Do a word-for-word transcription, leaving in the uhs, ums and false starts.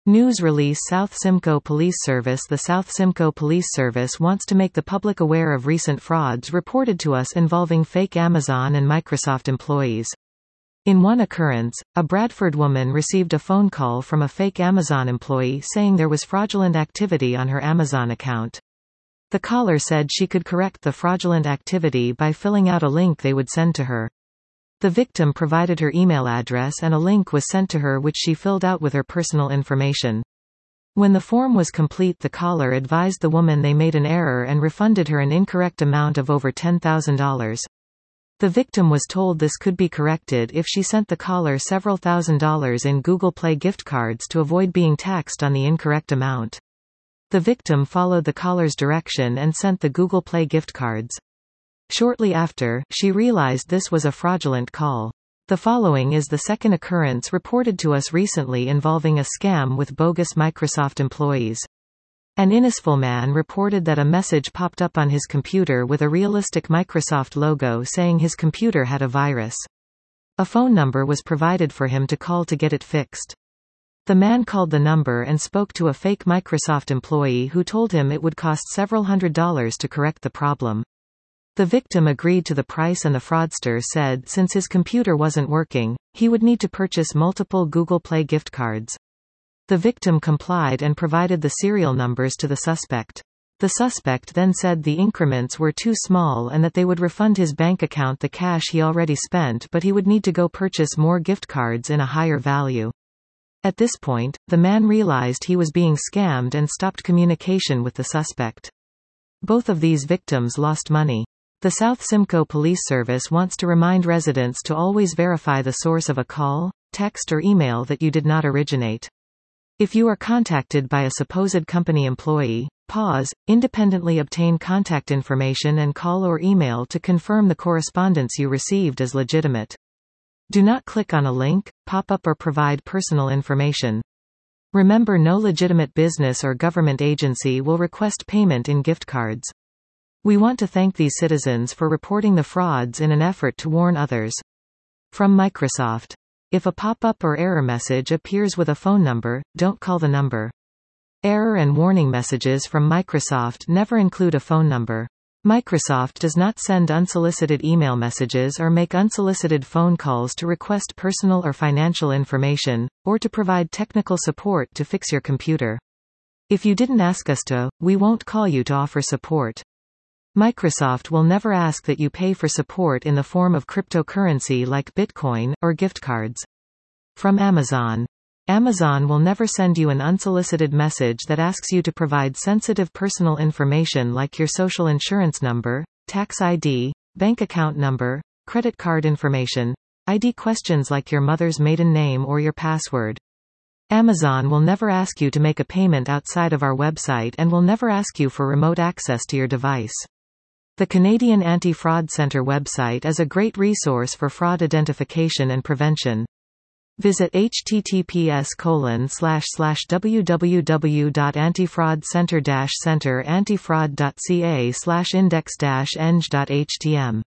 News release South Simcoe Police Service. The South Simcoe Police Service wants to make the public aware of recent frauds reported to us involving fake Amazon and Microsoft employees. In one occurrence, a Bradford woman received a phone call from a fake Amazon employee saying there was fraudulent activity on her Amazon account. The caller said she could correct the fraudulent activity by filling out a link they would send to her. The victim provided her email address and a link was sent to her which she filled out with her personal information. When the form was complete, the caller advised the woman they made an error and refunded her an incorrect amount of over ten thousand dollars. The victim was told this could be corrected if she sent the caller several thousand dollars in Google Play gift cards to avoid being taxed on the incorrect amount. The victim followed the caller's direction and sent the Google Play gift cards. Shortly after, she realized this was a fraudulent call. The following is the second occurrence reported to us recently involving a scam with bogus Microsoft employees. An Innisfil man reported that a message popped up on his computer with a realistic Microsoft logo saying his computer had a virus. A phone number was provided for him to call to get it fixed. The man called the number and spoke to a fake Microsoft employee who told him it would cost several hundred dollars to correct the problem. The victim agreed to the price and the fraudster said since his computer wasn't working, he would need to purchase multiple Google Play gift cards. The victim complied and provided the serial numbers to the suspect. The suspect then said the increments were too small and that they would refund his bank account the cash he already spent, but he would need to go purchase more gift cards in a higher value. At this point, the man realized he was being scammed and stopped communication with the suspect. Both of these victims lost money. The South Simcoe Police Service wants to remind residents to always verify the source of a call, text or email that you did not originate. If you are contacted by a supposed company employee, pause, independently obtain contact information and call or email to confirm the correspondence you received is legitimate. Do not click on a link, pop-up or provide personal information. Remember, no legitimate business or government agency will request payment in gift cards. We want to thank these citizens for reporting the frauds in an effort to warn others. From Microsoft. If a pop-up or error message appears with a phone number, don't call the number. Error and warning messages from Microsoft never include a phone number. Microsoft does not send unsolicited email messages or make unsolicited phone calls to request personal or financial information, or to provide technical support to fix your computer. If you didn't ask us to, we won't call you to offer support. Microsoft will never ask that you pay for support in the form of cryptocurrency like Bitcoin, or gift cards. From Amazon. Amazon will never send you an unsolicited message that asks you to provide sensitive personal information like your social insurance number, tax I D, bank account number, credit card information, I D questions like your mother's maiden name or your password. Amazon will never ask you to make a payment outside of our website and will never ask you for remote access to your device. The Canadian Anti-Fraud Centre website is a great resource for fraud identification and prevention. Visit h t t p s colon slash slash w w w dot antifraudcentre dash centre antifraud dot c a slash index dash eng dot h t m